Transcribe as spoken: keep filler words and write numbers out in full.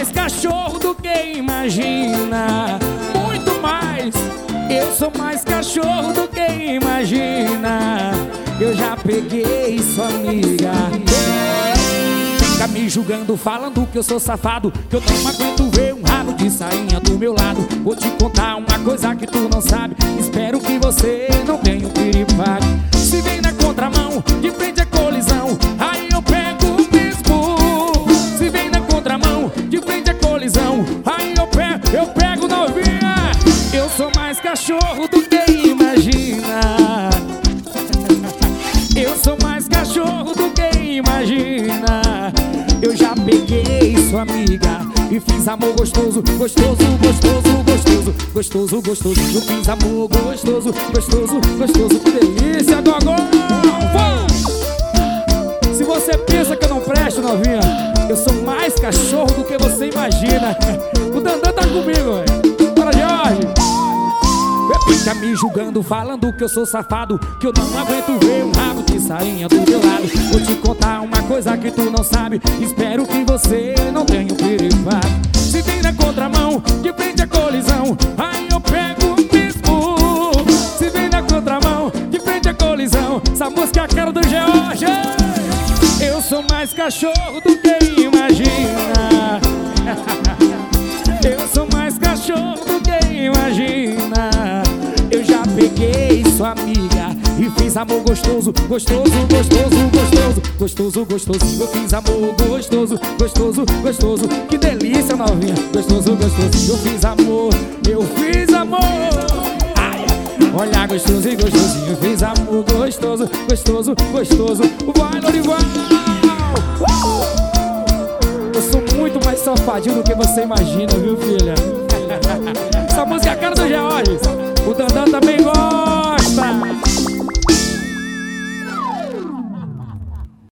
mais cachorro do que imagina. Muito mais. Eu sou mais cachorro do que imagina. Eu já peguei sua amiga. Fica me julgando, falando que eu sou safado, que eu não aguento ver um rabo de sainha do meu lado. Vou te contar uma coisa que tu não sabe. Espero que você não tenha um piripado. Se vem na contramão, de frente é colisão, aí eu pego mesmo. Se vem na contramão, de frente é colisão, aí eu pego, eu pego novinha. Eu sou mais cachorro do que imagina. Eu sou mais cachorro do que imagina. Eu já peguei sua amiga e fiz amor gostoso, gostoso, gostoso, gostoso, gostoso, gostoso. Eu fiz amor gostoso, gostoso, gostoso. Que delícia, Gogó! Se você pensa que eu não presto, novinha, eu sou mais cachorro do que você imagina. O Dandan tá comigo, velho. Bora, Jorge! Fica me julgando, falando que eu sou safado, que eu não aguento ver um rabo de sainha do meu lado. Vou te contar uma coisa que tu não sabe. Espero que você não tenha um perifado. Se vem na contramão, de frente é colisão, aí eu pego mesmo. Se vem na contramão, de frente é colisão. Essa música é a cara do George. Eu sou mais cachorro do que imagina. Eu sou mais cachorro do que imagina. Eu já peguei sua amiga e fiz amor gostoso, gostoso, gostoso, gostoso, gostoso, gostoso. Eu fiz amor gostoso, gostoso, gostoso. Que delícia, novinha, gostoso, gostoso. Eu fiz amor, eu fiz amor. Ai, olha, gostoso e gostosinho. Eu fiz amor gostoso, gostoso, gostoso. Vai, Lorival! Eu sou muito mais safadinho do que você imagina, viu, filha? Essa música é a cara do George. O Dandan também